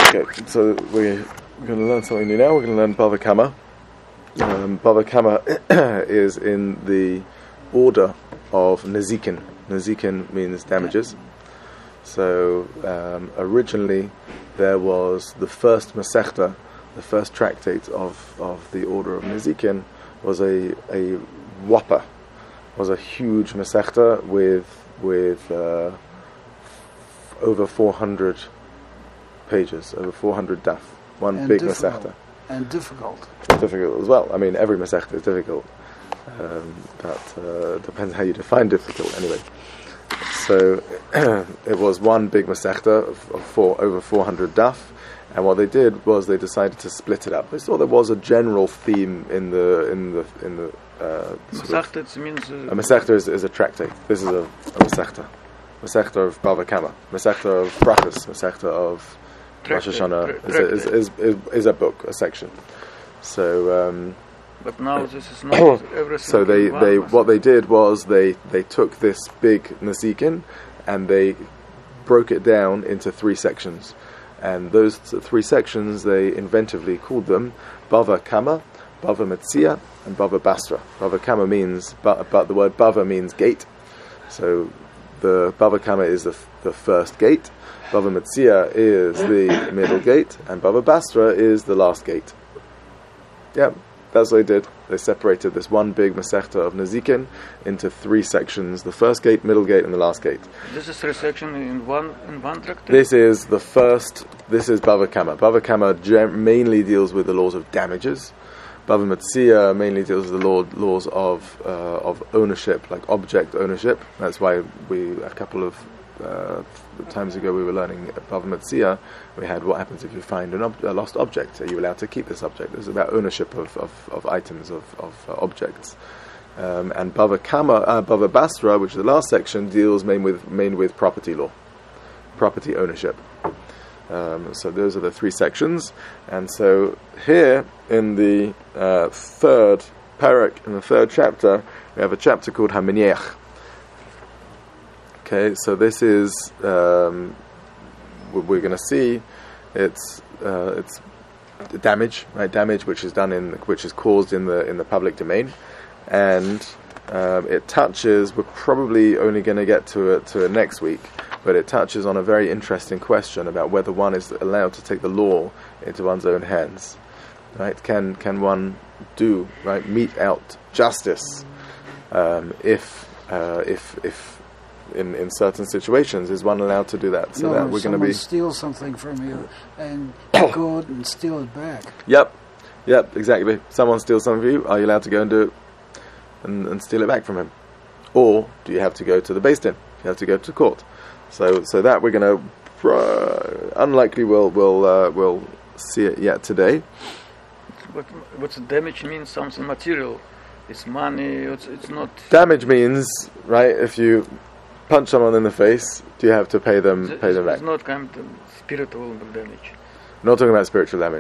Okay, so we're going to learn something new now. We're going to learn Bava Kama. Bava Kama is in the order of Nezikin. Nezikin means damages. So originally there was the first Masechta, the first tractate of the order of Nezikin was a whopper, was a huge Masechta with over 400 pages, over 400 daf, one and big Masechta. And difficult. Difficult as well. I mean, every Masechta is difficult. That depends how you define difficult, anyway. So it was one big Masechta of over 400 daf, and what they did was they decided to split it up. They saw there was a general theme in the Masechta means a Masechta is a tractate. This is a Masechta. Masechta of Bava Kama, Masechta of Brachos, Masechta of Rosh Hashanah is a book, a section. So, but now this is not everything. So they what they did was they took this big Nezikin and they broke it down into 3 sections, and those 3 sections they inventively called them Bava Kama, Bava Metzia, and Bava Basra. Bava Kama means, but the word Bava means gate. So the Bava Kama is the first gate, Bava Metzia is the middle gate, and Bava Basra is the last gate. Yeah, that's what they did. They separated this one big Masechta of Nezikin into 3 sections: the first gate, middle gate, and the last gate. This is 3 sections in one tractate. This is the first. This is Bava Kama. Bava Kama mainly deals with the laws of damages. Bava Metzia mainly deals with the laws of ownership, like object ownership. That's why a couple of times ago we were learning Bava Metzia. We had what happens if you find a lost object. Are you allowed to keep this object? This is about ownership of items, of objects. And Bava Kama, Bava Basra, which is the last section, deals mainly with property law, property ownership. So those are the 3 sections, and so here in the third parak, in the 3rd chapter, we have a chapter called Haminiach. Okay, so this is what we're going to see. It's damage, right? Damage which is caused in the public domain, and it touches. We're probably only going to get to it next week. But it touches on a very interesting question about whether one is allowed to take the law into one's own hands. Right? Can one mete out justice if in certain situations is one allowed to do that? So that we're going to steal something from you and go out and steal it back. Yep, exactly. Someone steals something from you. Are you allowed to go and do it and steal it back from him, or do you have to go to the Beis Din? You have to go to court. So that we're going to unlikely we'll see it yet today. But what's damage means something material. It's money. It's not. Damage means, right? If you punch someone in the face, do you have to pay them back? It's not kind of spiritual damage. Not talking about spiritual damage.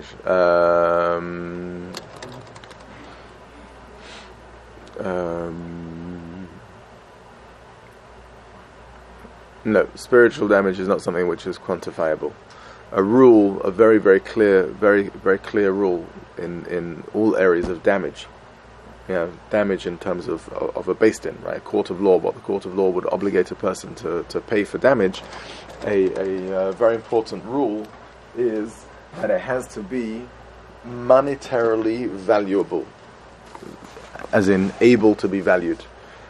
No, spiritual damage is not something which is quantifiable. A rule, a very, very clear, very, very clear rule in all areas of damage. Damage in terms of a Beis Din, right? A court of law. What the court of law would obligate a person to pay for damage. A very important rule is that it has to be monetarily valuable, as in able to be valued.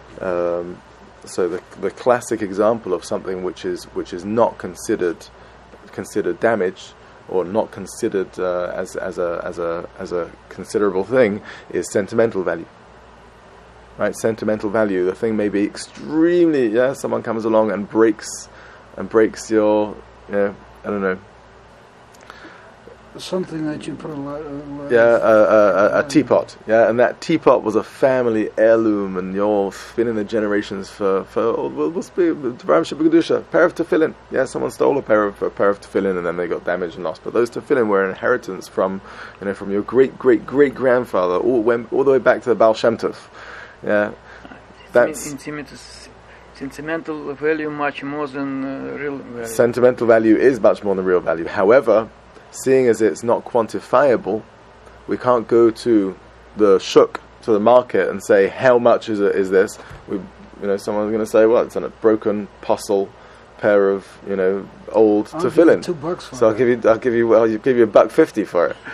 So the classic example of something which is not considered damage, or not considered as a considerable thing, is sentimental value. Right, sentimental value. The thing may be extremely. Someone comes along and breaks your. I don't know. Something that you put a teapot. And that teapot was a family heirloom, and you've been in the generations for we'll speak pair of tefillin. Someone stole a pair of tefillin, and then they got damaged and lost. But those tefillin were an inheritance from your great grandfather, all the way back to the Baal Shem Tov. That's sentimental value much more than real value. Sentimental value is much more than real value. However, seeing as it's not quantifiable, we can't go to the shuk, to the market, and say how much is this. Someone's going to say, well, it's a broken postle pair of old I'll tefillin. give you $2 for So I'll give you $1.50 for it.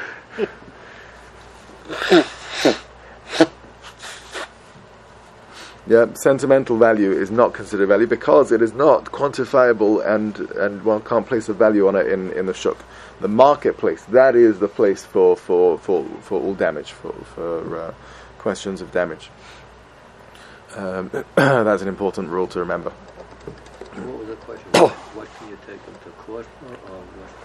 Yeah, sentimental value is not considered value because it is not quantifiable, and one can't place a value on it in the shuk. The marketplace, that is the place for all damage, for questions of damage. That's an important rule to remember. What was the question? What can you take them to court for, or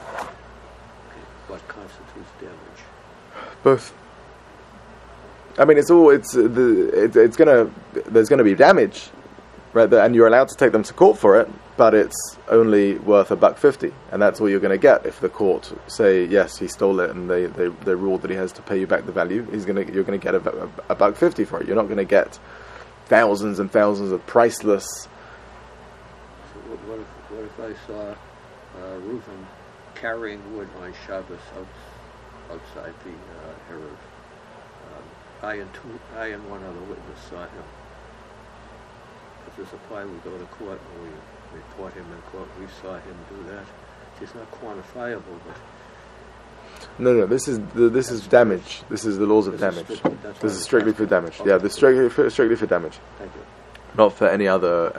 what constitutes damage? Both. I mean, there's gonna be damage, right? And you're allowed to take them to court for it, but it's only worth $1.50, and that's all you're going to get if the court say yes, he stole it, and they ruled that he has to pay you back the value. You're going to get $1.50 for it. You're not going to get thousands and thousands of priceless. So what if I saw Reuven carrying wood on Shabbos outside the Erev? I and one other witness saw him. Does this apply? We go to court and we report him in court. We saw him do that. It's not quantifiable, but No. This is damage. This is the laws of damage. This is strictly for damage. Okay. Yeah, this strictly for damage. thank you. Not for any other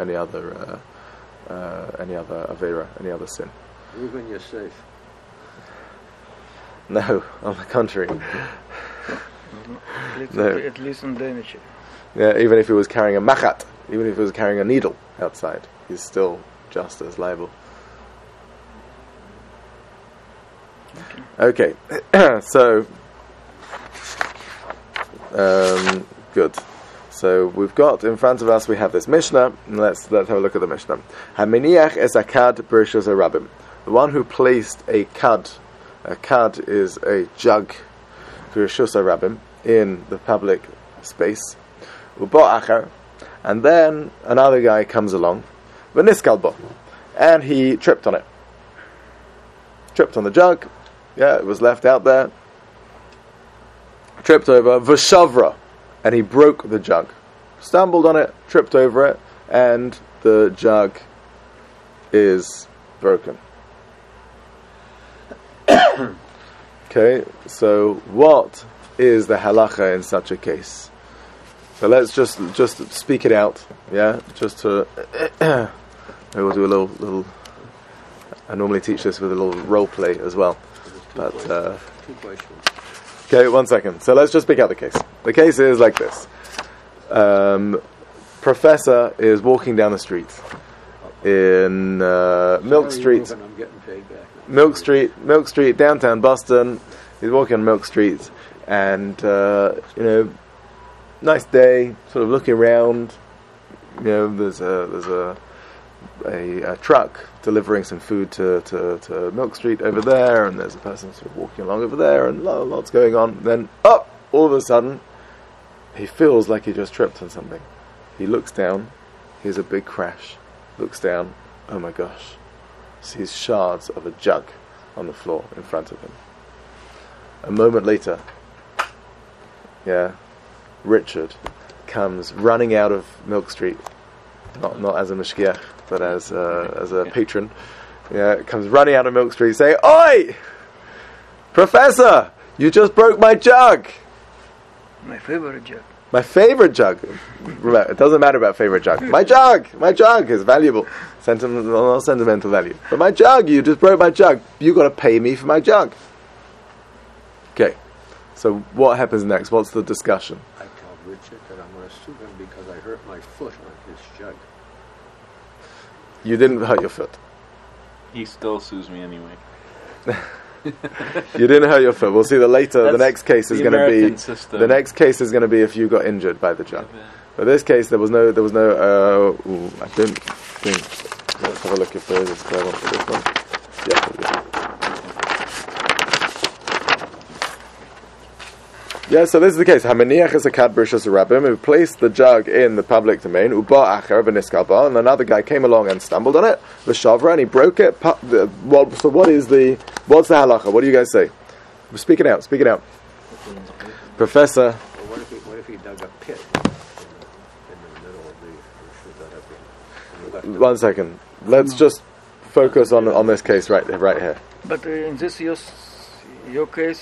avera, any other sin. Reuven, you're safe. No, on the contrary. No. At least on damage. Yeah, even if he was carrying a machat, even if he was carrying a needle outside, he's still just as liable. Okay, so good. So we've got in front of us, we have this Mishnah. Let's have a look at the Mishnah. Haminiach es akad b'rishos harabim. The one who placed a kad is a jug, b'rishos harabim, in the public space. Ubo achar, and then another guy comes along, v'niskal bo, and he tripped on it. Tripped on the jug. Yeah, it was left out there. Tripped over, v'shavra, and he broke the jug. Stumbled on it, tripped over it, and the jug is broken. Okay, so what is the halacha in such a case? So let's just speak it out. Yeah, just to maybe we'll do a little. I normally teach this with a little role play as well. But Two questions. okay, 1 second. So let's just speak out the case. The case is like this. Professor is walking down the street in Milk Sorry, Street. Reuven, I'm getting paid back. Milk Street, downtown Boston. He's walking on Milk Street, and nice day. Sort of looking around. There's a truck delivering some food to Milk Street over there, and there's a person sort of walking along over there, and lots going on. Then, all of a sudden, he feels like he just tripped on something. He looks down, hears a big crash, looks down, oh my gosh, sees shards of a jug on the floor in front of him. A moment later, Richard comes running out of Milk Street, not as a mashgiach, but as a patron. Comes running out of Milk Street saying, "Oi! Professor, you just broke my jug! My favorite jug. My favorite jug." It doesn't matter about favorite jug. My jug is valuable. Not sentimental value. But my jug, you just broke my jug. You got to pay me for my jug. Okay. So what happens next? What's the discussion? I tell Richard that I'm going to sue him because I hurt my foot on his jug. You didn't hurt your foot. He still sues me anyway. You didn't hurt your foot. We'll see that later. The That's next case is the going to be American system. the next case is going to be if you got injured by the jug. But this case, there was no. I don't think. Let's have a look if there is a square one for this one. Yeah. Yeah, so this is the case. Hamaniach is a kad b'rishus rabbim who placed the jug in the public domain. Uba acher v'niskal ba, and another guy came along and stumbled on it. V'shavra, and he broke it. So what's the halacha? What do you guys say? Speak it out. Professor. Well, what if he dug a pit in the middle of the... One second. Let's just focus on this case right here. But in this your case,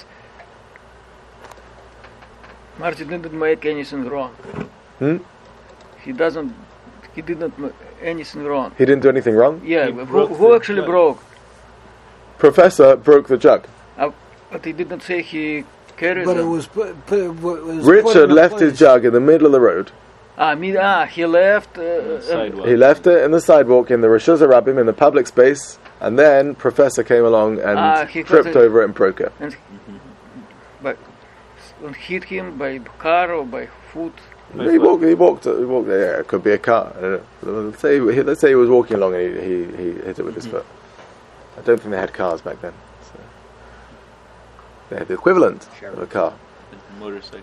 Martin didn't make anything wrong. He didn't make anything wrong. He didn't do anything wrong? Yeah, He broke who the actually jug. broke? Professor broke the jug. But he didn't say he carried But it them. was put was put Richard in a left his place. jug in the middle of the road. He left. Sidewalk. He left it in the sidewalk in the Rishus Rabbim in the public space, and then Professor came along and he tripped got it. over it and broke it. But hit him by car or by foot. He walked. Yeah, it could be a car. I don't know. Let's say he was walking along and he hit it with his foot. I don't think they had cars back then. So. They had the equivalent of a car. Motorcycle.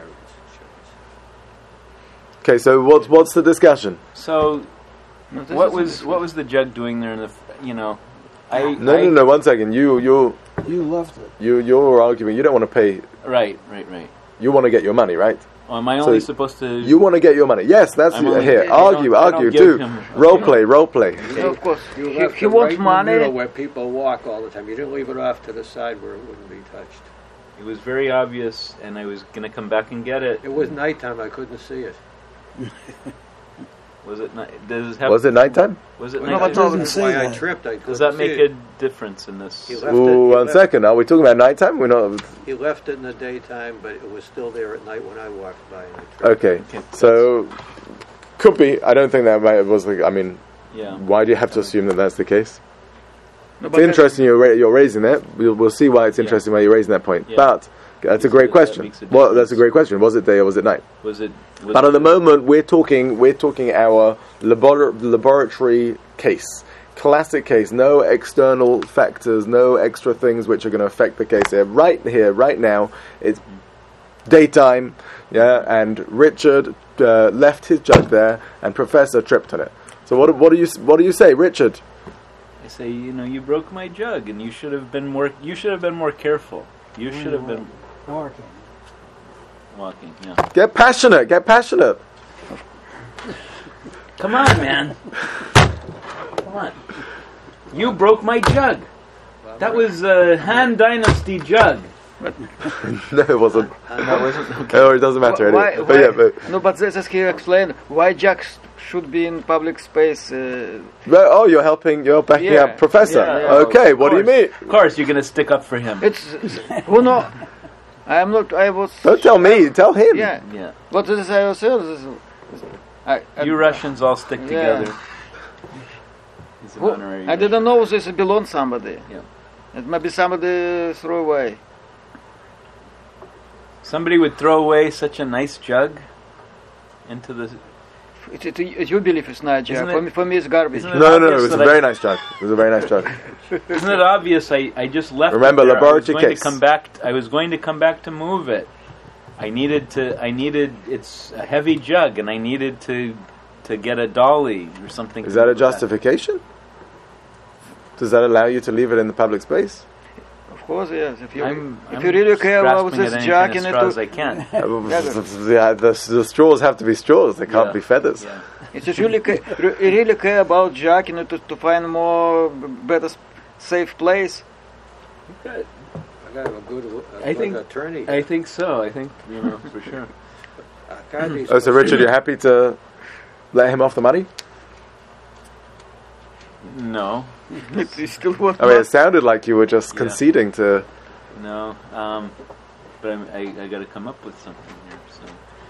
Okay, so what's the discussion? So, No, this what is- was the jug doing there? No. No. 1 second. You left it. You're arguing. You don't want to pay. Right. You want to get your money, right? Oh, am I So only supposed to? You want to get your money. Yes, that's I'm only- here. I don't Argue. give Do him- role play. Yeah, of course. You He left it wants right in the middle money. where people walk all the time. You didn't leave it off to the side where it wouldn't be touched. It was very obvious, and I was gonna come back and get it. It was nighttime. I couldn't see it. Was it? Does it have? Was it nighttime? Was it No, night? but doesn't That's say why I that. tripped. I couldn't Does that see make it. a difference in this? He left Ooh, it. one second. Are we talking about nighttime? We're not. He left it in the daytime, but it was still there at night when I walked by. And I tripped. Okay, Okay, so could be. I don't think that was the. I mean, Yeah. why do you have to assume that that's the case? No, It's but interesting you're raising that. We'll see why it's interesting why you're raising that point. Yeah. But that's a great That question. makes a Well, that's a difference. great question. Was it day or was it night? Was it? But at the moment, we're talking our laboratory case, classic case. No external factors, no extra things which are going to affect the case here, right now. It's daytime, yeah, and Richard left his jug there, and Professor tripped on it. So what do you say, Richard? I say, you broke my jug, and you should have been more. You should have been more careful. You should have been Walking. walking. Yeah. Get passionate. Come on, man. Come on. You broke my jug. That was a Han Dynasty jug. No, it wasn't. That wasn't. Oh, it doesn't matter. Why- Anyway. why- But yeah, but No, but this is he explained why jacks should be in public space. oh, you're backing Yeah. up Professor. Yeah. Okay, what do you mean? Of course, you're gonna stick up for him. Who know? I am not. I was. Don't tell me. Tell him. Yeah. Yeah. But this is ourselves. You Russians all stick Yeah. together. He's an Who- honorary I didn't know this belonged somebody. Yeah. It maybe somebody threw away. Somebody would throw away such a nice jug into the. You believe it's not Isn't jug. it- For me, it's garbage. isn't it No, obvious it was a that very nice jug. It was a very nice jug. Isn't it obvious? I just left. Remember, it there. laboratory I was going case. to come back. I was going to come back to move it. I needed. It's a heavy jug, and I needed to get a dolly or something. Is to that a move justification? Does that allow you to leave it in the public space? Of course, yes. If you I'm really care about grasping this at jug anything and as straws it, I can. Yeah, the straws have to be straws. They can't Yeah. be feathers. Yeah. if you really care about jug and to find more better safe place. I got a good I think- attorney. I think so. I think for sure. Oh, so Richard, you're happy to let him off the money? No, You still want I mean, it sounded like you were just conceding to. no. But I got to come up with something here. So,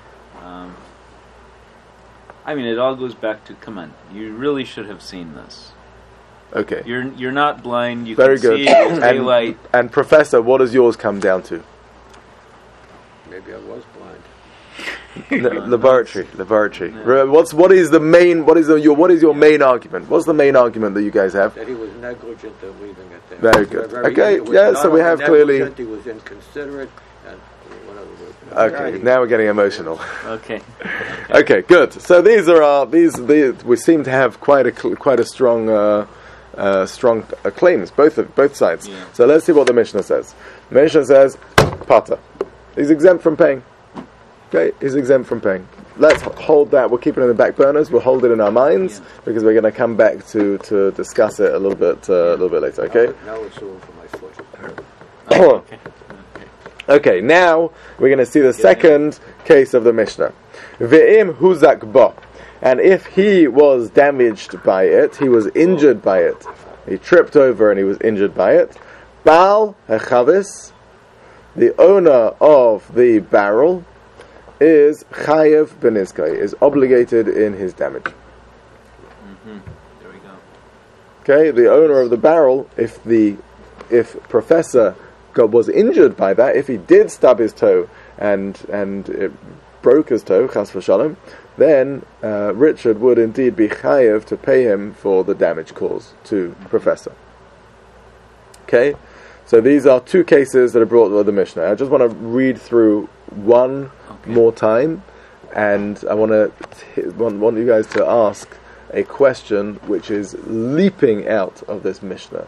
I mean, it all goes back to come on. You really should have seen this. Okay, You're not blind. You very can good. see it's daylight. And Professor, what does yours come down to? Maybe I was blind. Laboratory. Yeah. What is your main argument? What's the main argument that you guys have? That he was negligent in leaving it there. Very good. Okay, he was yeah, not so we only have clearly- negligent, he was inconsiderate, and one of Okay, now we're getting emotional. Okay. Okay, good. So these are these we seem to have quite a strong claims, both sides. Yeah. So let's see what the Mishnah says. The Mishnah says, Pata. He's exempt from paying. Okay, he's exempt from paying. Let's hold that. We'll keep it in the back burners. We'll hold it in our minds because we're going to come back to discuss it a little bit later. Okay. Now it's all for my foot. Okay. Okay, now we're going to see the second case of the Mishnah. Ve'im huzak ba. And if he was damaged by it, he was injured by it, he tripped over and he was injured by it, Baal hechavis, the owner of the barrel, is chayev benizkai, is obligated in his damage. There we go. Okay, the owner of the barrel, if Professor was injured by that, if he did stub his toe and it broke his toe, chas v'shalom, then Richard would indeed be chayev to pay him for the damage caused to Professor. Okay, so these are two cases that are brought by the Mishnah. I just want to read through one more time, and I want you guys to ask a question which is leaping out of this Mishnah.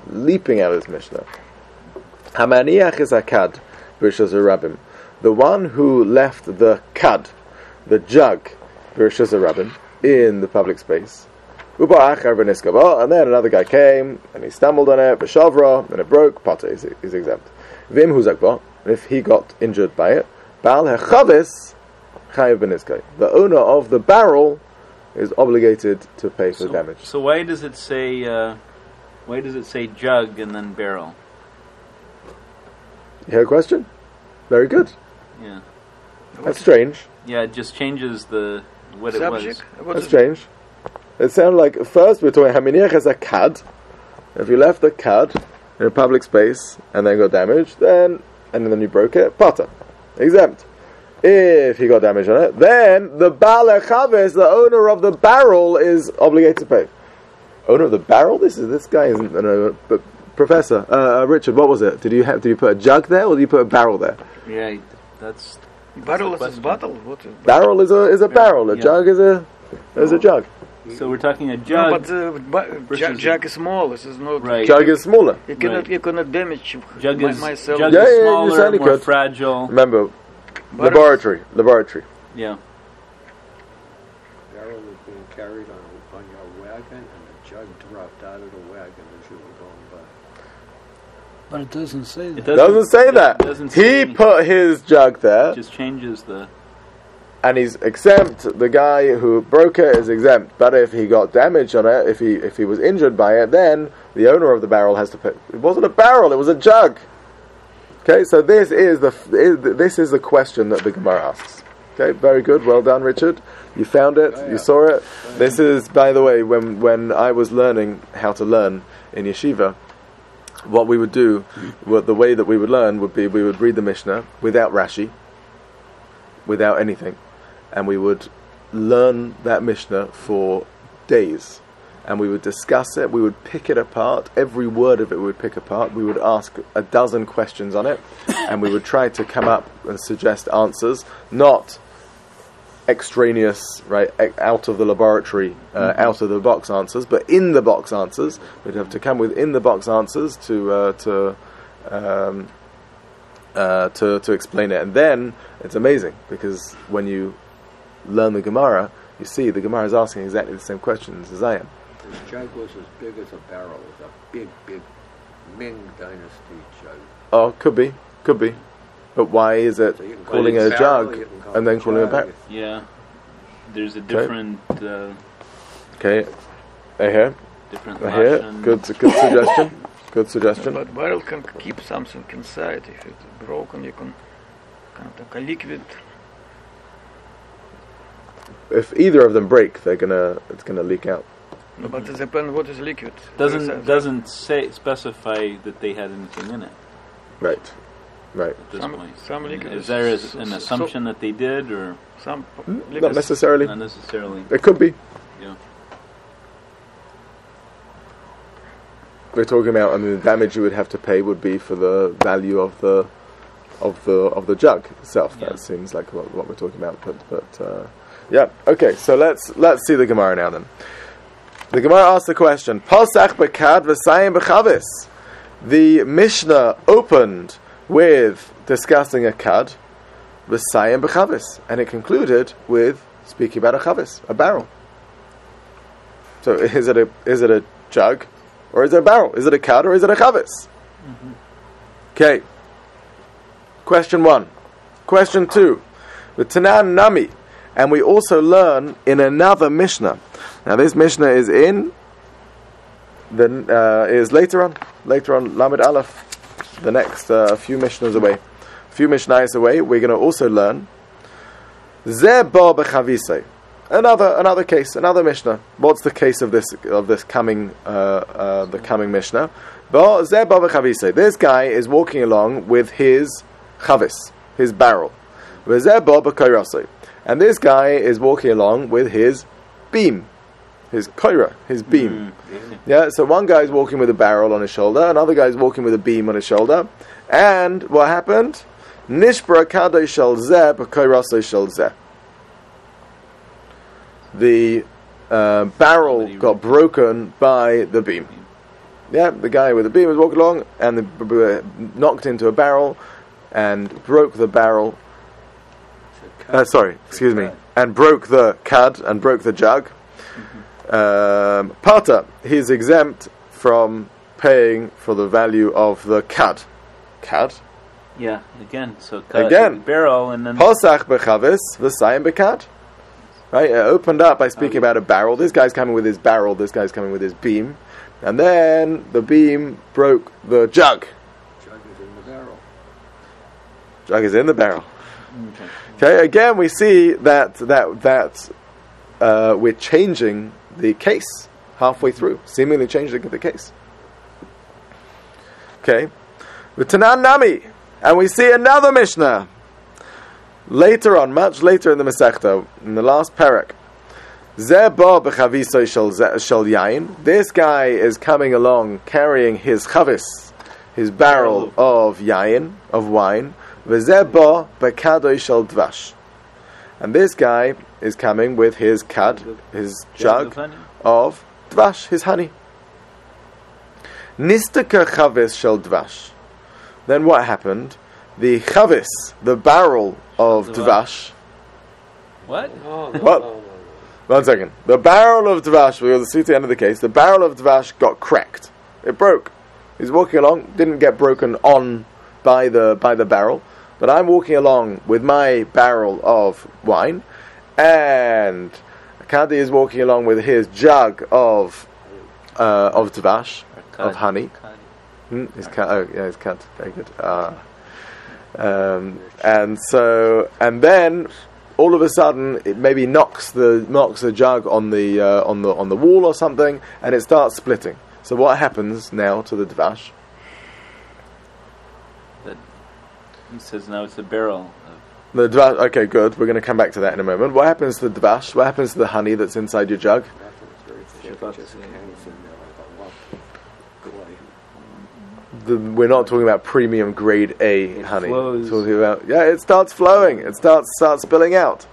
Hamaniach is akad, Birshas Rabbim. The one who left the kad, the jug, Birshas Rabbim, in the public space. And then another guy came and he stumbled on it, b'shavra, and it broke. Pata is exempt. Vim huzakba, if he got injured by it, Baal hechavis chayev benizkai. The owner of the barrel is obligated to pay for damage. So why does it say jug and then barrel? You hear a question? Very good. Yeah. That's strange. Yeah, it just changes what Subject. it was. That's strange. It sounded like first we're talking haminiach as a kad. If you left the kad in a public space and then got damaged, and then you broke it, pata, exempt. If he got damage on it, then the Baal HaChaves, the owner of the barrel, is obligated to pay. Owner of the barrel? This guy isn't an owner, but Professor Richard, what was it? Did you put a jug there, or did you put a barrel there? Yeah, that's Barrel is bottle. What is barrel is a barrel. A jug is a jug. So we're talking a jug. No, but jug is small. This is not Right. Jug is smaller. You cannot damage Jug is myself. jug Yeah, is you smaller, certainly more could. fragile. Remember, Barrel- laboratory. Yeah. Barrel was being carried on your wagon, and the jug dropped out of the wagon as you were going by. But it doesn't say that. It Doesn't say that. Doesn't He say, put his jug there, just changes the. and he's exempt. The guy who broke it is exempt. But if he got damage on it, if he was injured by it, then the owner of the barrel has to pay. It wasn't a barrel; it was a jug. Okay, so this is the question that the Gemara asks. Okay, very good, well done, Richard. You found it, you saw it. This is, by the way, when I was learning how to learn in yeshiva, what we would do, the way that we would learn would be we would read the Mishnah without Rashi, without anything, and we would learn that Mishnah for days. And we would discuss it, we would pick it apart, every word of it we would pick apart, we would ask a dozen questions on it, and we would try to come up and suggest answers, not extraneous, right, out of the laboratory, out of the box answers, but in the box answers. We'd have to come with in the box answers to explain it. And then, it's amazing, because when you learn the Gemara, you see the Gemara is asking exactly the same questions as I am. This jug was as big as a barrel. It was a big Ming Dynasty jug. Oh, could be. But why is it So you can calling call it a barrel, jug you can call and then calling it a jug. barrel? Yeah. There's a different. Okay, I hear. Lashon. Good suggestion. But barrel can keep something inside. If it's broken, you can kind of like a liquid. If either of them break, it's gonna leak out. No, but it depends what is liquid. Doesn't specify that they had anything in it Right. at this point. Some liquid Is there an assumption that they did, or Some Not liquid. necessarily. not necessarily? It could be. Yeah. We're talking about, the damage you would have to pay would be for the value of of the jug itself. Yeah. That seems like what we're talking about. But yeah, okay. So let's see the Gemara now. Then the Gemara asks the question: Pasach bekad v'sayim b'chavis. The Mishnah opened with discussing a kad v'sayim b'chavis, and it concluded with speaking about a chavis, a barrel. So is it a jug, or is it a barrel? Is it a kad, or is it a chavis? Okay. Question 1. Question 2. The Tanan Nami, and we also learn in another Mishnah. Now this Mishnah is in is later on Lamed Aleph, the next few Mishnahs away, few Mishnahs away. We're going to also learn Zeh ba b'chavisei. Another case, another Mishnah. What's the case of this coming the coming Mishnah? Zeh ba b'chavisei. This guy is walking along with his chavis, his barrel. V'zeh ba b'kairasei. And this guy is walking along with his beam, his koira, his beam. Yeah, so one guy's walking with a barrel on his shoulder, another guy's walking with a beam on his shoulder. And what happened? Nishbra kadei shel zeh b'kairasei shel zeh. The barrel got broken by the beam. Yeah, the guy with the beam was walking along and knocked into a barrel and broke the barrel. And broke the kad and broke the jug. Pata, he's exempt from paying for the value of the kad. Kad? Yeah, again. So barrel and then Posach bechavis v'sayim bekad. Right, it opened up by speaking about a barrel. This guy's coming with his barrel. This guy's coming with his beam, and then the beam broke the jug. Jug is in the barrel. Jug is in the barrel. Okay, again we see that we're changing the case halfway through, seemingly changing the case. Okay, with Tanan Nami, and we see another Mishnah later on, much later in the Masechta, in the last parak. Zeh ba b'chavisoi shel yain. This guy is coming along carrying his chavis, his barrel of yain, of wine. V'zeh ba b'kadoi shel dvash. And this guy is coming with his kad, his jug of dvash, his honey. Nistaka chavis shel dvash. Then what happened? The chavis, the barrel of dvash. What? What? 1 second. The barrel of dvash, we'll see to the end of the case, the barrel of dvash got cracked. It broke. He's walking along, didn't get broken on by the barrel, but I'm walking along with my barrel of wine, and Kadi is walking along with his jug of dvash, of honey. His cat. His cat. Very good. And then all of a sudden it maybe knocks the jug on the wall or something, and it starts splitting. So what happens now to the dvash? He says now it's a barrel. The dvash. Okay, good. We're going to come back to that in a moment. What happens to the dvash? What happens to the honey that's inside your jug? We're not talking about premium grade A honey. Flows. Talking about it starts flowing. It starts spilling out.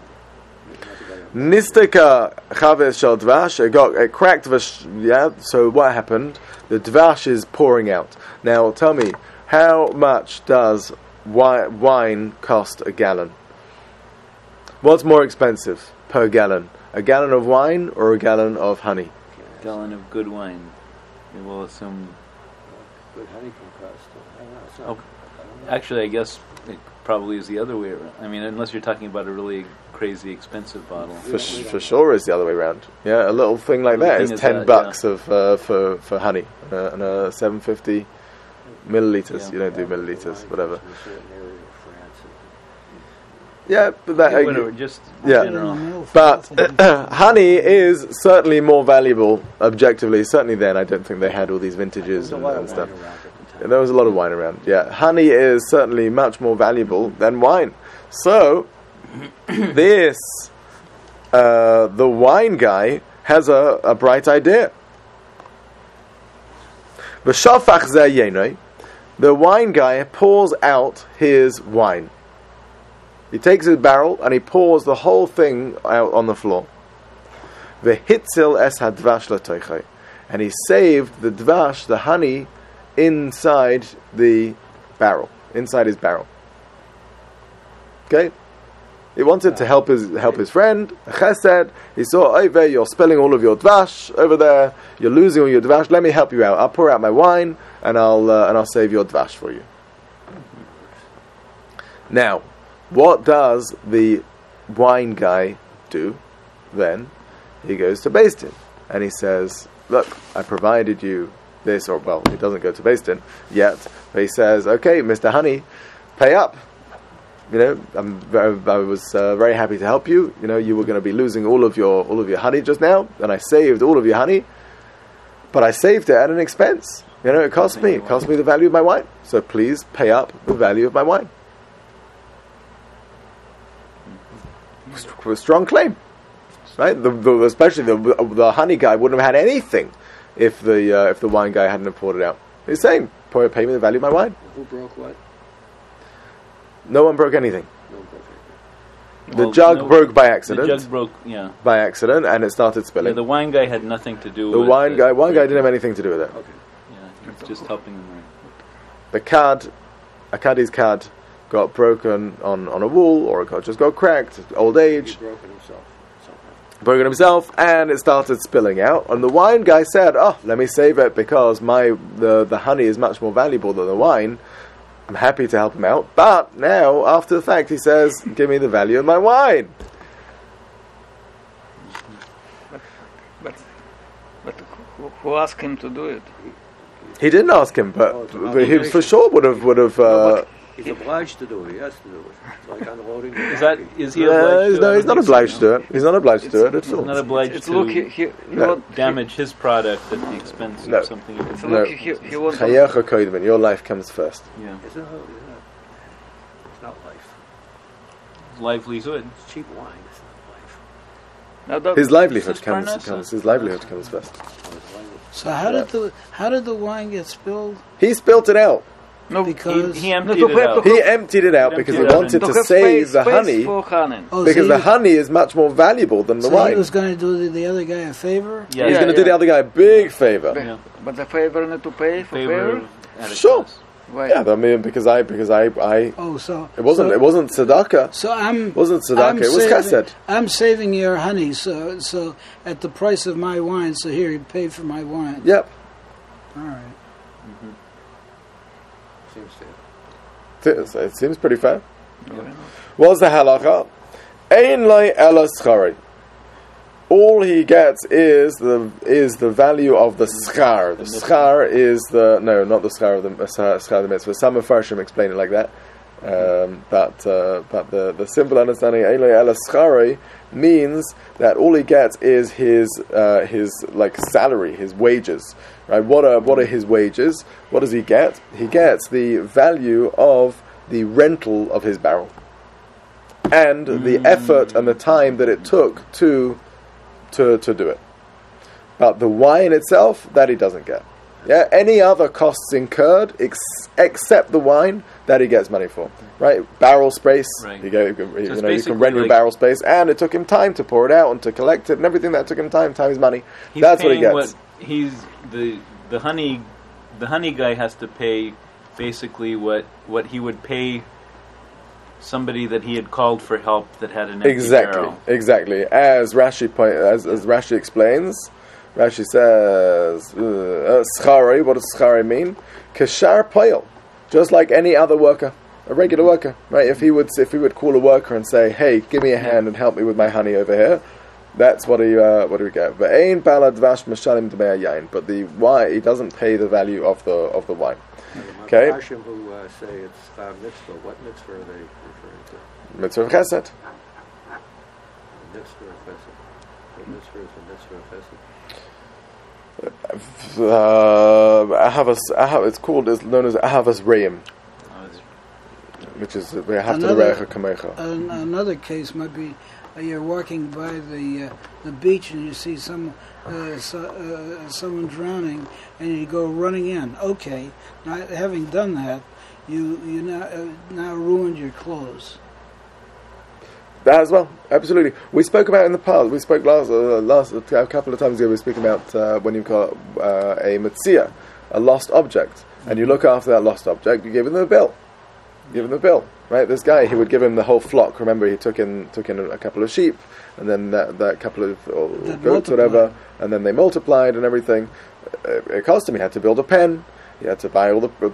Nistika chaves shel dvash. It cracked. Yeah. So what happened? The dvash is pouring out. Now tell me, how much does wine cost a gallon? What's more expensive per gallon? A gallon of wine or a gallon of honey? A gallon of good wine. We will assume. Good honey can cost. Oh, actually, I guess it probably is the other way around. I mean, unless you're talking about a really crazy expensive bottle. For sure, is the other way around. Yeah, a little thing like that is $10 of for honey and a 750 milliliters. Yeah. You don't do milliliters, whatever. Yeah, but that Whatever, just yeah. general. But honey is certainly more valuable objectively. Certainly then, I don't think they had all these vintages and stuff. There was a lot of wine around. Yeah, honey is certainly much more valuable than wine. So this the wine guy has a bright idea. the wine guy pours out his wine. He takes his barrel and he pours the whole thing out on the floor. V'hitzil es hadvash latoichai, and he saved the dvash, the honey, inside the barrel, inside his barrel. Okay, he wanted to help his friend. Chesed. He saw, Oive, you're spilling all of your dvash over there. You're losing all your dvash. Let me help you out. I'll pour out my wine and I'll save your dvash for you. Now, what does the wine guy do then? He goes to Beis Din and he says, look, I provided you this, or well, he doesn't go to Beis Din yet, but he says, okay, Mr. Honey, pay up. You know, I was very happy to help you. You know, you were going to be losing all of your honey just now, and I saved all of your honey, but I saved it at an expense. You know, it cost me the value of my wine. So please pay up the value of my wine. A strong claim, right? Especially the honey guy wouldn't have had anything if the wine guy hadn't have poured it out. He's saying, pay me the value of my wine. Who broke what? No one broke anything. No one broke anything. The jug broke by accident. The jug broke, yeah. By accident, and it started spilling. Yeah, the wine guy had nothing to do The with wine it. guy didn't have anything to do with it. Okay. Yeah, he's just helping them. The card, a caddy's card, got broken on a wall, or it just got cracked, old He age, broke it himself. Somehow. broken himself, and it started spilling out. And the wine guy said, "Oh, let me save it because the honey is much more valuable than the wine. I'm happy to help him out." But now, after the fact, he says, "Give me the value of my wine." But who asked him to do it? He didn't ask him, but he for sure would have. He's obliged to do it. He has to do it. It's like unloading the Is he obliged to he's not obliged to do it. He's not obliged to do it at He's all. not obliged It's to look, he No. damage his product at the expense No. of something. It's No. look, he wants to, Chayecha kodemin, your life comes first. Yeah, It's not life. livelihood. It's cheap wine. It's not life. now that, His livelihood It's comes. Parnassa. His livelihood comes first. Oh, it's wine. So how did the wine get spilled? He spilt it out. no, Because He emptied to it have out. He emptied it out because he Emptied it out wanted to to have save the space honey. for honey. Because the honey is much more valuable than the so he wine. was going to do the other guy a favor. Yeah, He's Yeah, going to do the other guy a big favor. Yeah. But the favor need to pay for favor. favor. Sure. Why? Yeah, I mean because I Oh, so it wasn't tzedakah. So I'm. It wasn't tzedakah. It was chesed. I'm saving your honey, so at the price of my wine. So here, you pay for my wine. Yep. All right. Seems fair. It seems pretty fair. Yeah. What's the halacha? Ein loy ela schari. All he gets is the value of the schar. The schar is not the schar of the schar of the mitzvah. Some of Farshim explain it like that. But the simple understanding Ein loy ela schari means that all he gets is his like salary, his wages. Right? What are his wages? What does he get? He gets the value of the rental of his barrel and the effort and the time that it took to do it. But the wine itself, that he doesn't get. Yeah, any other costs incurred except the wine, that he gets money for. Right, barrel space. Right. You So can basically rent your like- barrel space, and it took him time to pour it out and to collect it, and everything that took him time is money. He's That's what he paying gets. he's the honey guy has to pay basically what he would pay somebody that he had called for help that had an empty barrel. Exactly. As Rashi as Rashi explains, Rashi says, "Schari." What does schari mean? Kashar poil, just like any other worker, a regular worker, right? If he would call a worker and say, "Hey, give me a hand and help me with my honey over here," that's what he get. But ein bala dvash mashalim d'mei yain. But the wine, he doesn't pay the value of the wine. Okay. The Mepharshim who say it's schar mitzvah. What mitzvah are they referring to? Mitzvah of chesed. The mitzvah of chesed. The mitzvah is the mitzvah of chesed. It's known as Ahavas Reim, Oh, it's- which is we have to Another- the Recha Kamecha. Another case might be you're walking by the beach and you see someone drowning, and you go running in. Okay, now having done that, you now ruined your clothes. That as well, absolutely. We spoke about it in the past. We spoke last a couple of times ago. We were speaking about when you've got a metzia, a lost object, and you look after that lost object. You give him the bill. Give him the bill, right? This guy, he would give him the whole flock. Remember, he took in a couple of sheep, and then that couple of goats, whatever, and then they multiplied and everything. It cost him. He had to build a pen. He had to buy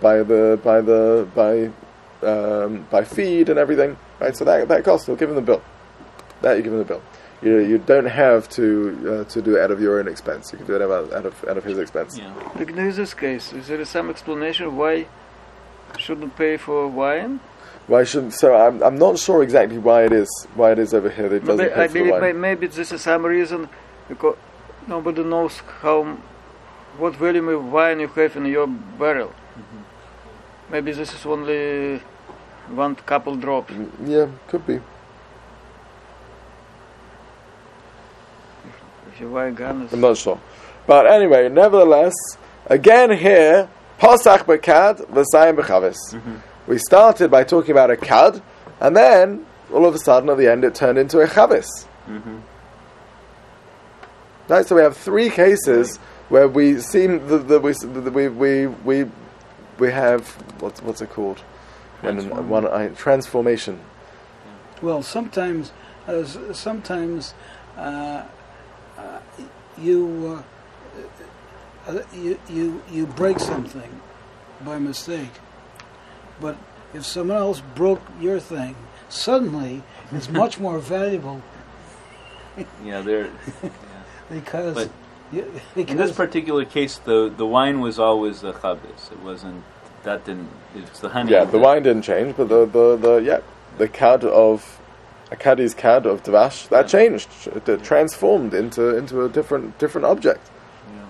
buy feed and everything, right? So that cost. He'll give him the bill. That you give him the bill. You don't have to do it out of your own expense. You can do it out of his expense. Yeah. Like in this case, is there some explanation why shouldn't pay for wine? Why shouldn't? So I'm not sure exactly why it is over here that it doesn't pay for wine. Maybe this is some reason because nobody knows what volume of wine you have in your barrel. Mm-hmm. Maybe this is only one couple drops. Yeah, could be. If your wine gun is... I'm not sure, but anyway, nevertheless, again here, Pasach b'kad v'sayim b'chavis. We started by talking about a kad, and then all of a sudden at the end it turned into a chavis. Mm-hmm. Right, so we have three cases where we seem we have what's it called? Transformation. Well, sometimes you break something by mistake, but if someone else broke your thing, suddenly it's much more valuable. Because in this particular case, the wine was always the chavis. It wasn't. That didn't. It's the honey. Yeah, the wine didn't change, but the kad of a kadi's kad of dvash that changed. It transformed into a different object. Yeah.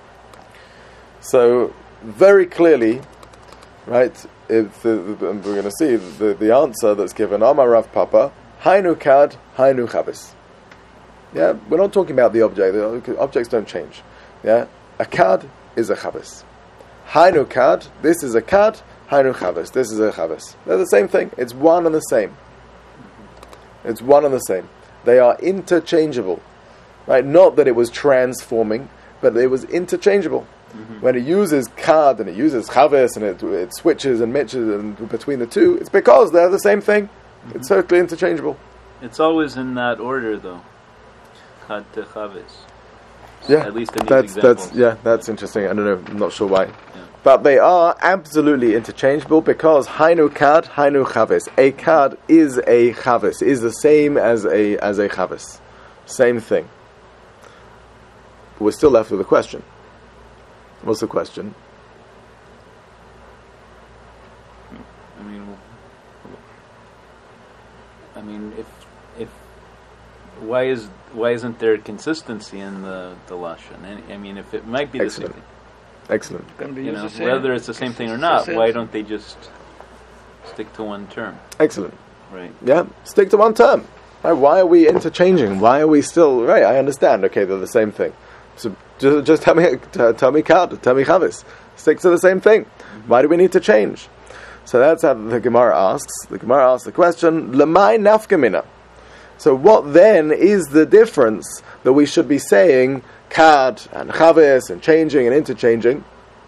So very clearly, right? We're going to see the answer that's given. Amar Rav Papa, Hainu kad, Hainu chavis. Yeah, we're not talking about the object. The objects don't change. Yeah, a kad is a chavis. Hainu kad, this is a kad. Hainu chavis, this is a chavis. They're the same thing. It's one and the same. It's one and the same. They are interchangeable, right? Not that it was transforming, but it was interchangeable. Mm-hmm. When it uses kad and it uses chavis and it switches and matches and between the two, it's because they're the same thing. Mm-hmm. It's totally interchangeable. It's always in that order, though. Kad to chavis. Yeah, at least in these examples. That's interesting. I don't know. I'm not sure why. But they are absolutely interchangeable because hainu kad, hainu chavis. A kad is a chavis, is the same as a chavis. Same thing. But we're still left with a question. What's the question? I mean, if why isn't there consistency in the lashon? I mean, if it might be the same thing. Excellent. Whether it's the same thing or not, why don't they just stick to one term? Excellent. Right. Yeah, stick to one term. Right, why are we interchanging? Why are we still... Right, I understand. Okay, they're the same thing. So just tell me kad, tell me chavis. Stick to the same thing. Mm-hmm. Why do we need to change? So that's how the Gemara asks. The Gemara asks the question, Lamai nafkamina. So what then is the difference that we should be saying kad and chavis and changing and interchanging,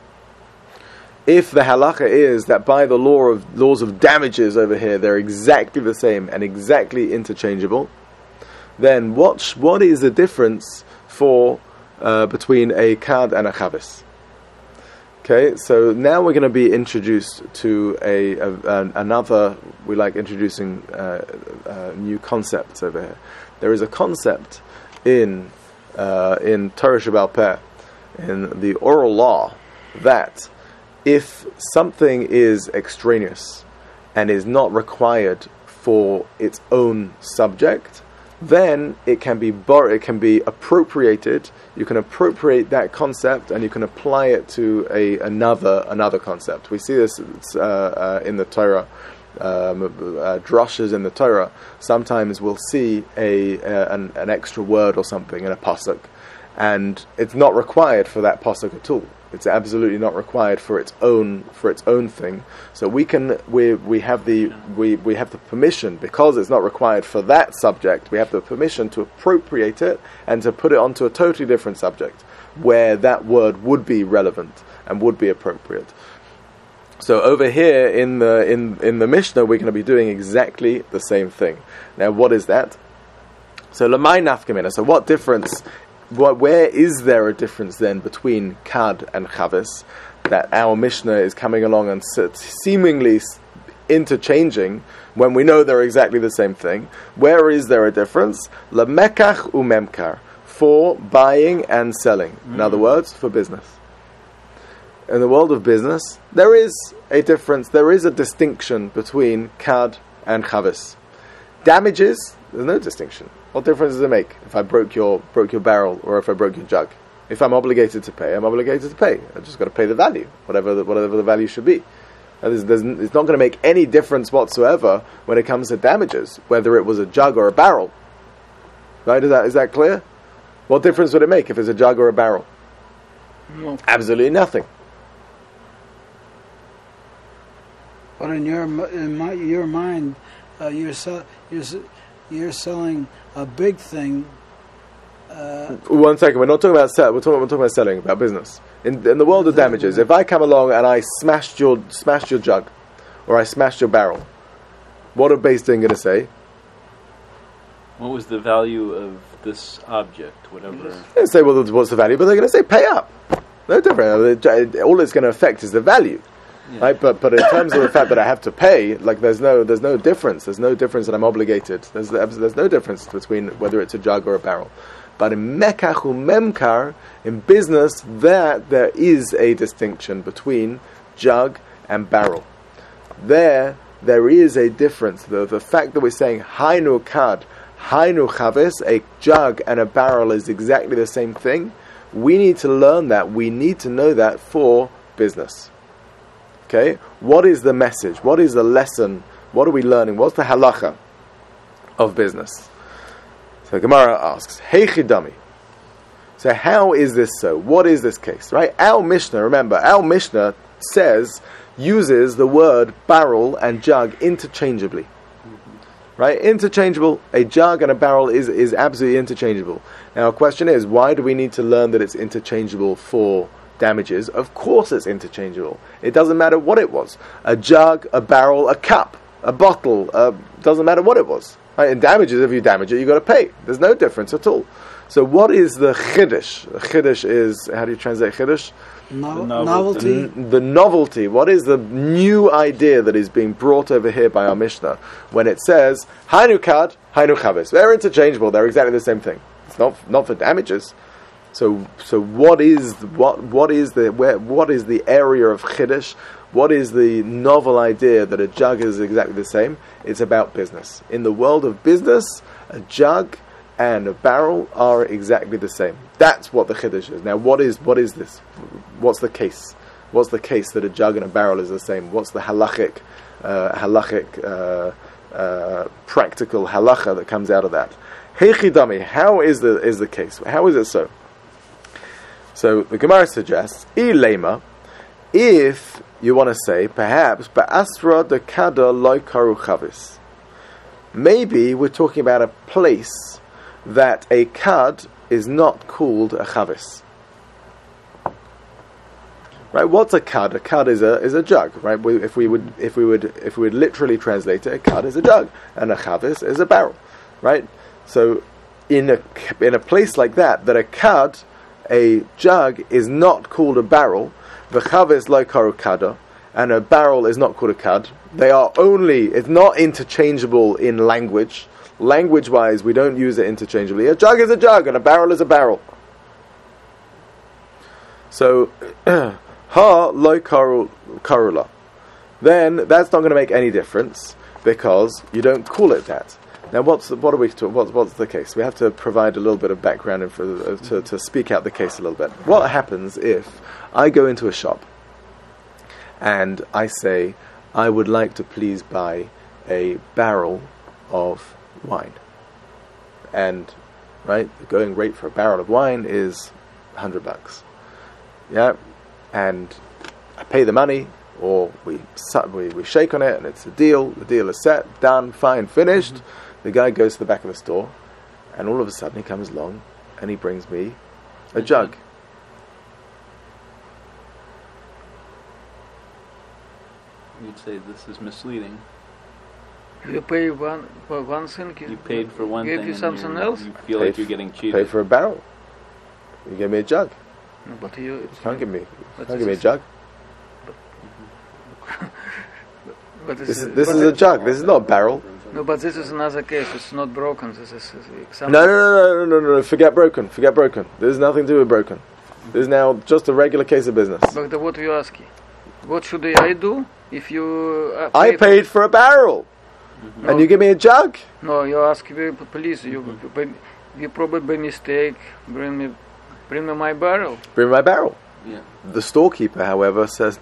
if the halacha is that by the laws of damages over here they're exactly the same and exactly interchangeable, then what is the difference for between a kad and a chavis? Okay, so now we're going to be introduced to another. We like introducing new concepts over here. There is a concept in Torah Sheba'al Peh, in the oral law, that if something is extraneous and is not required for its own subject, then it can be appropriated. You can appropriate that concept and you can apply it to another concept. We see this in the Torah drushes in the Torah, sometimes we'll see an extra word or something in a pasuk, and it's not required for that pasuk at all. It's absolutely not required for its own thing. So we have the permission, because it's not required for that subject. We have the permission to appropriate it and to put it onto a totally different subject where that word would be relevant and would be appropriate. So over here in the Mishnah, we're going to be doing exactly the same thing. Now, what is that? So lamai nafkamina. So what difference? Where is there a difference then between kad and chavis that our Mishnah is coming along and seemingly interchanging when we know they're exactly the same thing? Where is there a difference? Lamekach umemkar, for buying and selling. In other words, for business. In the world of business, there is a difference. There is a distinction between kad and chavis. Damages, there's no distinction. What difference does it make if I broke your barrel or if I broke your jug? If I'm obligated to pay, I'm obligated to pay. I just got to pay the value, whatever the value should be. It's not going to make any difference whatsoever when it comes to damages, whether it was a jug or a barrel. Right? Is that clear? What difference would it make if it's a jug or a barrel? No. Absolutely nothing. But in your mind, you're selling a big thing. One second, we're not talking about we're talking about selling, about business. In the world of damages, if I come along and I smashed your jug, or I smashed your barrel, what are Beis Din going to say? What was the value of this object? Whatever. They say, well, what's the value? But they're going to say, pay up. No different. All it's going to affect is the value. Yeah. Right, but in terms of the fact that I have to pay, like there's no difference. There's no difference that I'm obligated. There's no difference between whether it's a jug or a barrel. But in mekach umemkar, in business, there is a distinction between jug and barrel. There is a difference. The fact that we're saying hainu kad, hainu chavis, a jug and a barrel is exactly the same thing. We need to learn that. We need to know that for business. Okay, what is the message? What is the lesson? What are we learning? What's the halacha of business? So Gemara asks, Hey Chidami. So how is this so? What is this case? Right? Our Mishnah, remember, uses the word barrel and jug interchangeably. Right? Interchangeable. A jug and a barrel is absolutely interchangeable. Now, our question is, why do we need to learn that it's interchangeable for damages? Of course it's interchangeable. It doesn't matter what it was. A jug, a barrel, a cup, a bottle, doesn't matter what it was. Right? In damages, if you damage it, you've got to pay. There's no difference at all. So what is the chiddush? Chiddush is, how do you translate chiddush? Novelty. The novelty. What is the new idea that is being brought over here by our Mishnah when it says, Hainu kad, Hainu chavis? They're interchangeable. They're exactly the same thing. It's not for damages. So what is the area of chiddush? What is the novel idea that a jug is exactly the same? It's about business. In the world of business, a jug and a barrel are exactly the same. That's what the chiddush is. Now, what is this? What's the case? What's the case that a jug and a barrel is the same? What's the halachic practical halacha that comes out of that? Hey Chidami, how is the case? How is it so? So the Gemara suggests, Ilema, if you want to say, perhaps, Ba'asra de Kada loy karu chavis. Maybe we're talking about a place that a kad is not called a chavis. Right? What's a kad? A kad is a jug. Right? If we would literally translate it, a kad is a jug, and a chavis is a barrel. Right? So in a place like that a kad, a jug, is not called a barrel, the chavis lo karu kada, and a barrel is not called a kad. It's not interchangeable in language. Language-wise, we don't use it interchangeably. A jug is a jug, and a barrel is a barrel. So, ha lo karula. Then that's not going to make any difference because you don't call it that. Now, what's the case? We have to provide a little bit of background to speak out the case a little bit. What happens if I go into a shop and I say, I would like to please buy a barrel of wine. And, right, the going rate for a barrel of wine is $100. Yeah, and I pay the money, or we shake on it, and it's a deal. The deal is set, done, fine, finished. The guy goes to the back of the store, and all of a sudden he comes along, and he brings me a jug. You'd say this is misleading. You pay for one thing. You paid for one give thing. You and something else. You feel like you're getting cheated. Pay for a barrel. You give me a jug. No, but you Can't give me a is- jug. But This is a jug. This is not a barrel. No, but this is another case. It's not broken. This is something. No. Forget broken. There's nothing to do with broken. This is now just a regular case of business. But what you asking? What should I do if you? I paid for a barrel, and you give me a jug. No, you ask me, please. You probably by mistake bring me my barrel. Bring my barrel. Yeah. The storekeeper, however, says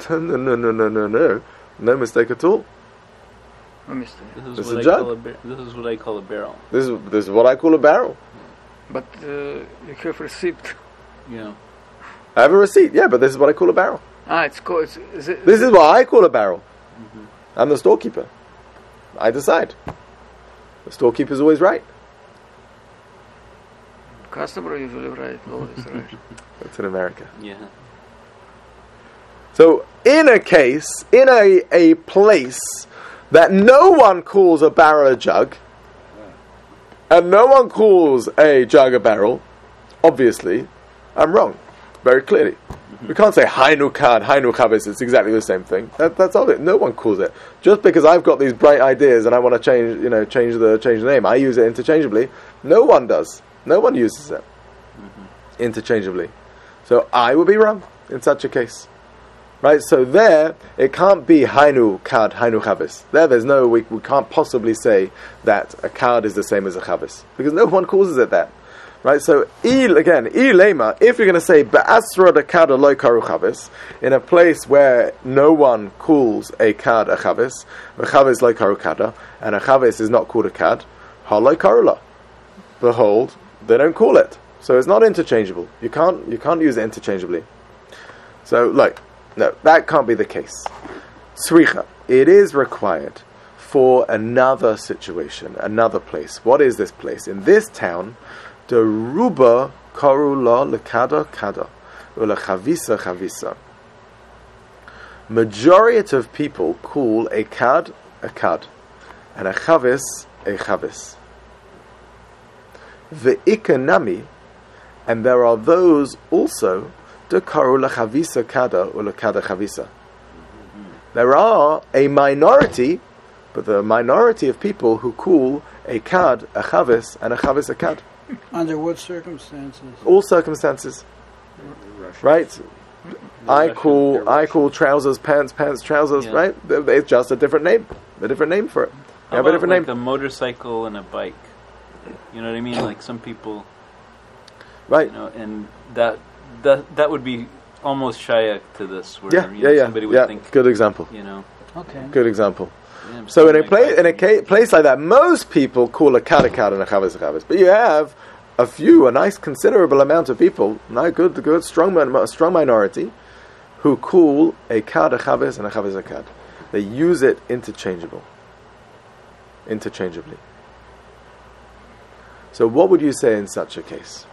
no mistake at all. No mistake. This is a jug. This is what I call a barrel. This is what I call a barrel. But you have receipt. Yeah. I have a receipt. Yeah, but this is what I call a barrel. It's called. This is what I call a barrel. I'm the storekeeper. I decide. The storekeeper's always right. Customer usually right. Always right. That's in America. Yeah. So, in a case, in a place that no one calls a barrel a jug, and no one calls a jug a barrel, obviously, I'm wrong. Very clearly. We can't say Hainu Kad, Hainu Chavis, it's exactly the same thing. That's obvious. No one calls it. Just because I've got these bright ideas and I want to change the name, I use it interchangeably. No one does. No one uses it interchangeably. So I would be wrong in such a case. Right? So there, it can't be Hainu Kad, Hainu Chavis. There's no, we can't possibly say that a Kad is the same as a Chavis. Because no one calls it that. Right, so ilema. If you're going to say ba'asra de kad loy karu chavis, in a place where no one calls a kad a chavis, a chavis loy karu kada, and a chavis is not called a kad, haloi karula. Behold, they don't call it, so it's not interchangeable. You can't use it interchangeably. So, no, that can't be the case. Sricha, it is required for another situation, another place. What is this place? In this town, the ruba karula lekada kada, ula chavisa chavisa. Majority of people call a kad, and a chavis, a chavis. Ve'ikanami, and there are those also, the karula chavisa kada, ula kada chavisa. There are a minority, but the minority of people who call a kad, a chavis, and a chavis, a kad. Under what circumstances? All circumstances, right? I call trousers pants, trousers, right? It's just a different name for it. How about a different name? A motorcycle and a bike. You know what I mean? Like some people, right? You know, and that would be almost shayak to this. Where, somebody would think. Good example. You know. Okay. Good example. Yeah, so in a place like that, most people call a kad and a chavis, but you have a nice considerable amount of people, good strong minority, who call a kad a chavis and a chavis a kad. They use it interchangeably. So what would you say in such a case?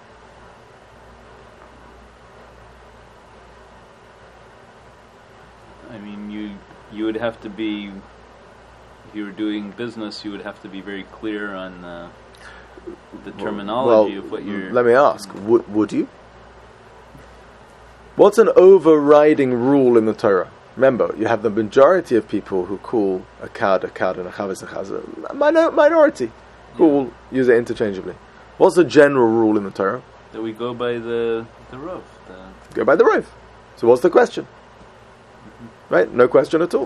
I mean, you would have to be. If you were doing business, you would have to be very clear on the terminology of what you're... Let me ask, would you? What's an overriding rule in the Torah? Remember, you have the majority of people who call a kad, and a chavis, a minority use it interchangeably. What's the general rule in the Torah? That we go by the Rav. Go by the Rav. So what's the question? Right? No question at all.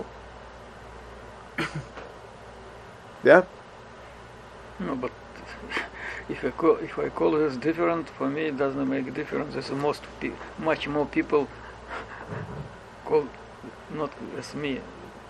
Yeah? No, but if I call this different, for me it doesn't make a difference. There's much more people call not as me.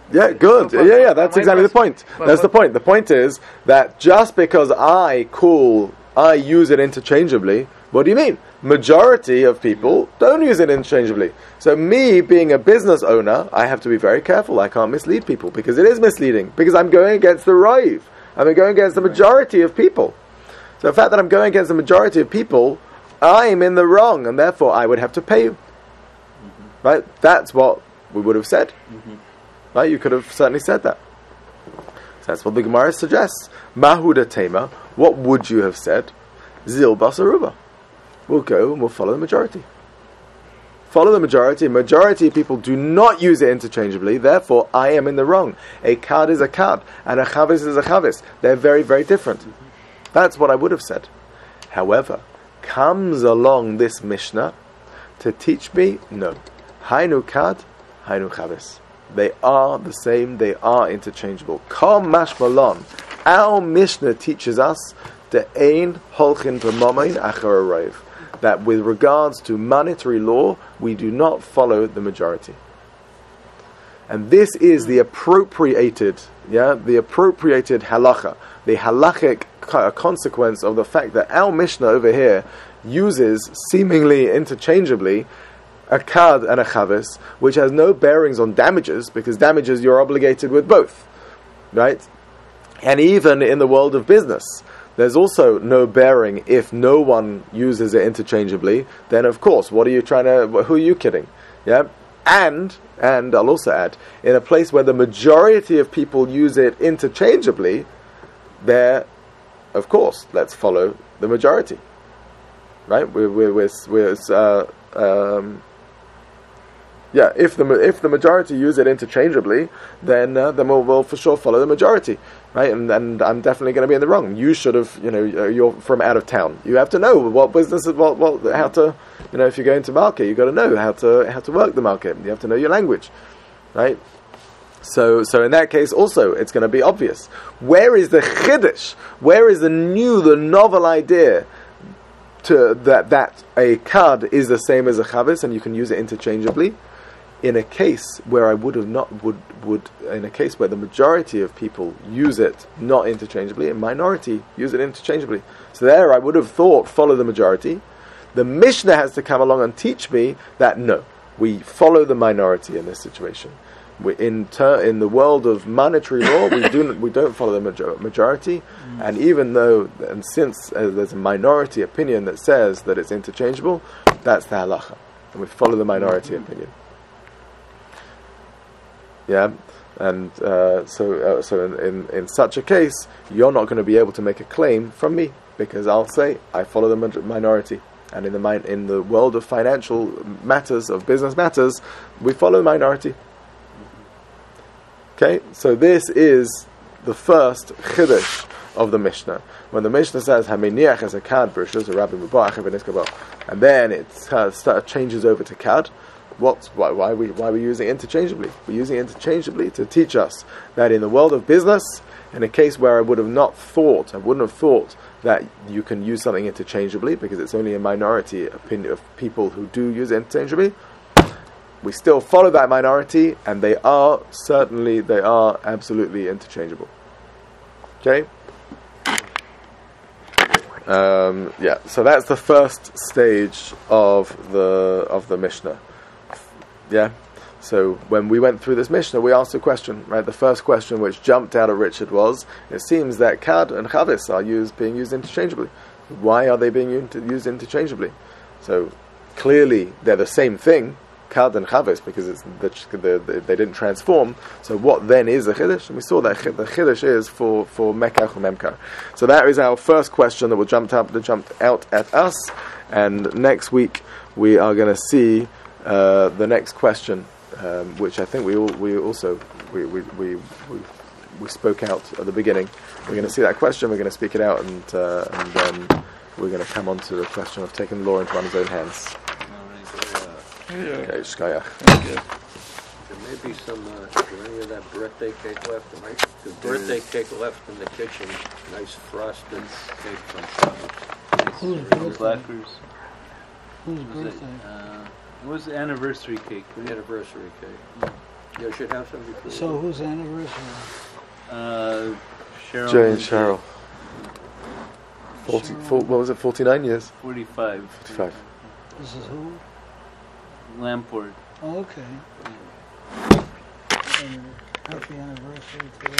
Yeah, good. But- Yeah, that's but exactly the point. but- That's the but- point. The point is that just because I use it interchangeably, what do you mean? Majority of people don't use it interchangeably. So me being a business owner, I have to be very careful. I can't mislead people because it is misleading. Because I'm going against the Raiv. I'm going against the majority of people. So the fact that I'm going against the majority of people, I'm in the wrong, and therefore I would have to pay you. Right? That's what we would have said. Right? You could have certainly said that. So that's what the Gemara suggests. Mahuda Tema, what would you have said? Zil Basaruba. We'll go and we'll follow the majority. Follow the majority. Majority of people do not use it interchangeably, therefore I am in the wrong. A kad is a kad, and a chavis is a chavis. They're very, very different. That's what I would have said. However, comes along this Mishnah to teach me, no. Hainu kad, hainu chavis. They are the same, they are interchangeable. Kol mashmalon. Our Mishnah teaches us the ein holchin b'mamain achar arayv, that with regards to monetary law, we do not follow the majority. And this is the appropriated halacha, the halachic consequence of the fact that our Mishnah over here uses seemingly interchangeably a kad and a chavis, which has no bearings on damages, because damages you're obligated with both, right? And even in the world of business, there's also no bearing if no one uses it interchangeably. Then, of course, who are you kidding? Yeah, and I'll also add, in a place where the majority of people use it interchangeably, there, of course, let's follow the majority, right? If the majority use it interchangeably, then we'll for sure follow the majority, right? And I'm definitely going to be in the wrong. You should have, you're from out of town. You have to know what business, how to, if you're going to market, you've got to know how to work the market. You have to know your language, right? So in that case, also it's going to be obvious. Where is the chiddush? Where is the novel idea that a kad is the same as a chavis and you can use it interchangeably? In a case where I in a case where the majority of people use it not interchangeably, a minority use it interchangeably. So there I would have thought, follow the majority. The Mishnah has to come along and teach me that no, we follow the minority in this situation. In the world of monetary law, we don't follow the majority, and since there's a minority opinion that says that it's interchangeable, that's the halacha, and we follow the minority opinion. Yeah, and so in such a case, you're not going to be able to make a claim from me because I'll say I follow the minority, and in the world of financial matters, of business matters, we follow the minority. Okay, so this is the first chiddush of the Mishnah. When the Mishnah says "Haminiach as a kad b'rishus a rabbi mubach v'niskabel," and then it changes over to kad. Why are we using it interchangeably? We're using it interchangeably to teach us that in the world of business, in a case where I wouldn't have thought that you can use something interchangeably because it's only a minority opinion of people who do use it interchangeably. We still follow that minority, and they are absolutely interchangeable. Okay? So that's the first stage of the Mishnah. Yeah? So when we went through this Mishnah, we asked a question, right? The first question which jumped out at Richard was, it seems that kad and chavis are being used interchangeably. Why are they being used interchangeably? So clearly they're the same thing, kad and chavis, because they didn't transform. So what then is a chiddush? And we saw that the chiddush is for mekach or memkar. So that is our first question that jumped out at us. And next week we are going to see the next question, which I think we spoke out at the beginning. We're going to see that question. We're going to speak it out, and then we're going to come on to the question of taking the law into one's own hands. Okay, shkayach. There may be some, is there any of that birthday cake left? There might be birthday cake left in the kitchen. Nice frosted cake from Shabbos. Whose birthday? Blackers. Whose birthday? It was the anniversary cake. Anniversary cake. You should have some before. So whose anniversary? Cheryl. Jay and Cheryl. 49 years? 45. 45. This is who? Lamport. Oh, okay. And happy anniversary to